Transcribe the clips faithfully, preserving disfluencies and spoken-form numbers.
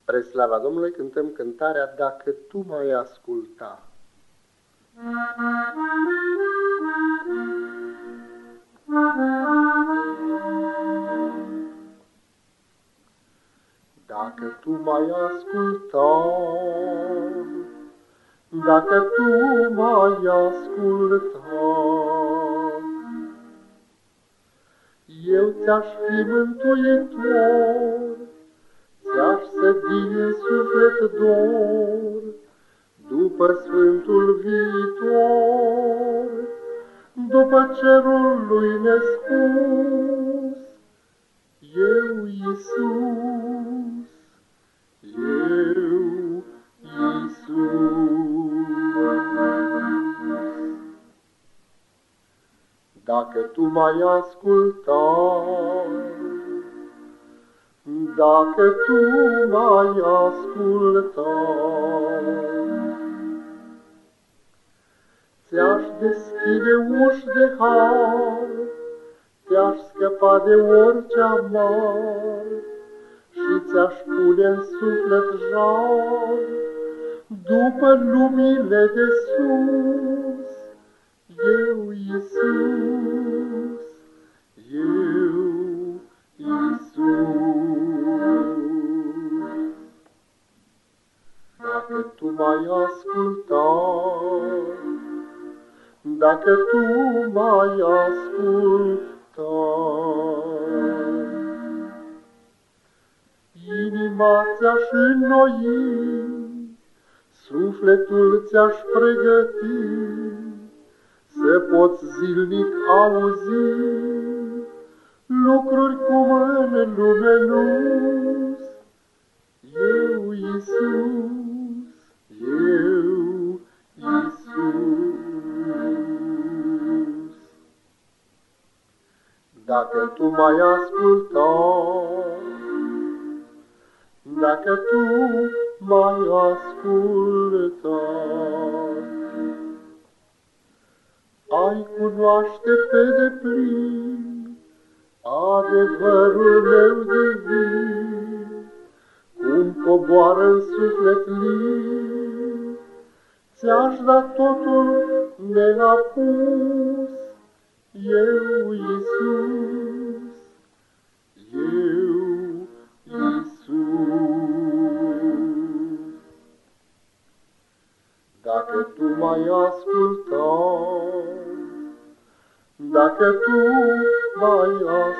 Spre slava Domnului cântăm cântarea Dacă tu m-ai asculta. Dacă tu m-ai asculta, dacă tu m-ai asculta, eu ți-aș fi mântuitor, ți-aș sădi în suflet dor, după Sfântul viitor, după cerul lui nespus. Eu, Iisus, eu, Iisus. Dacă tu m-ai ascultat, dacă tu m-ai ascultat, ți-aș deschide uși de har, te-aș scăpa de orice amar și ți-aș pune în suflet jar după lumile de sus. Eu, Iisus, eu, Iisus. Dacă tu m-ai ascultat, dacă tu m-ai ascultat, inima ți-aș înnoi, sufletul ți-aș pregăti, să poți zilnic auzi lucruri cum în lume nu-s. Eu, Iisus, eu, Iisus. Dacă tu m-ai ascultat, dacă tu m-ai ascultat, ai cunoaște pe deplin adevărul meu divin, cum coboară în suflet lin, ți-aș da totul neapus. Eu, Iisus, eu, Iisus. Dacă tu m-ai ascultat, dacă tu m-ai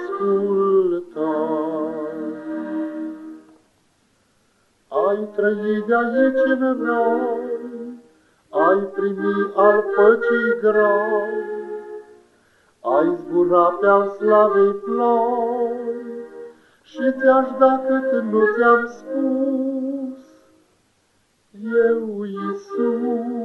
ascultat, ai trăit de aici în rai, ai primi al păcii grai, ai zbura pe-al slavei plai și ți-aș da cât nu ți-am spus. Eu, Iisus,